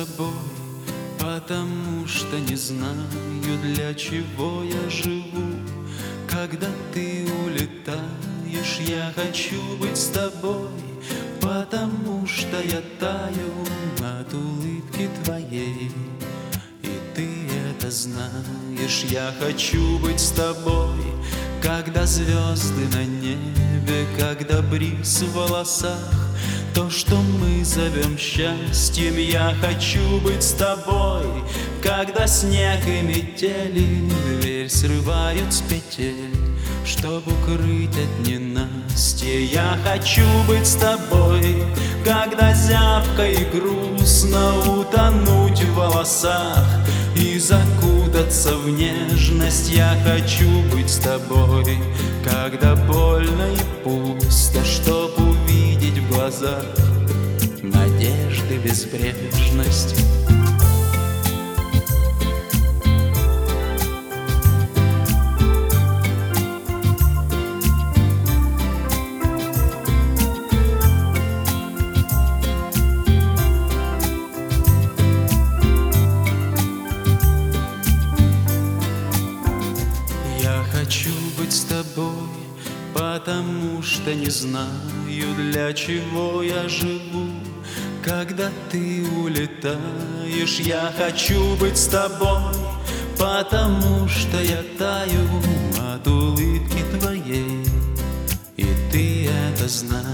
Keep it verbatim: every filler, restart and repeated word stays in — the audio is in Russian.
тобой, потому что не знаю, для чего я живу. Когда ты улетаешь, я хочу быть с тобой, потому что я таю от улыбки твоей. И ты это знаешь, я хочу быть с тобой, когда звезды на небе, когда бриз в волосах, то, что мы зовем счастьем. Я хочу быть с тобой, когда снег и метели дверь срывают с петель, чтобы укрыть от ненастья. Я хочу быть с тобой, когда зябко и грустно утонуть в волосах и закутаться в нежность. Я хочу быть с тобой, когда больно и пусто, чтоб увидеть в глазах надежды, безбрежность. Я хочу быть с тобой, потому что не знаю, для чего я живу. Когда ты улетаешь, я хочу быть с тобой, потому что я таю от улыбки твоей. И ты это знаешь.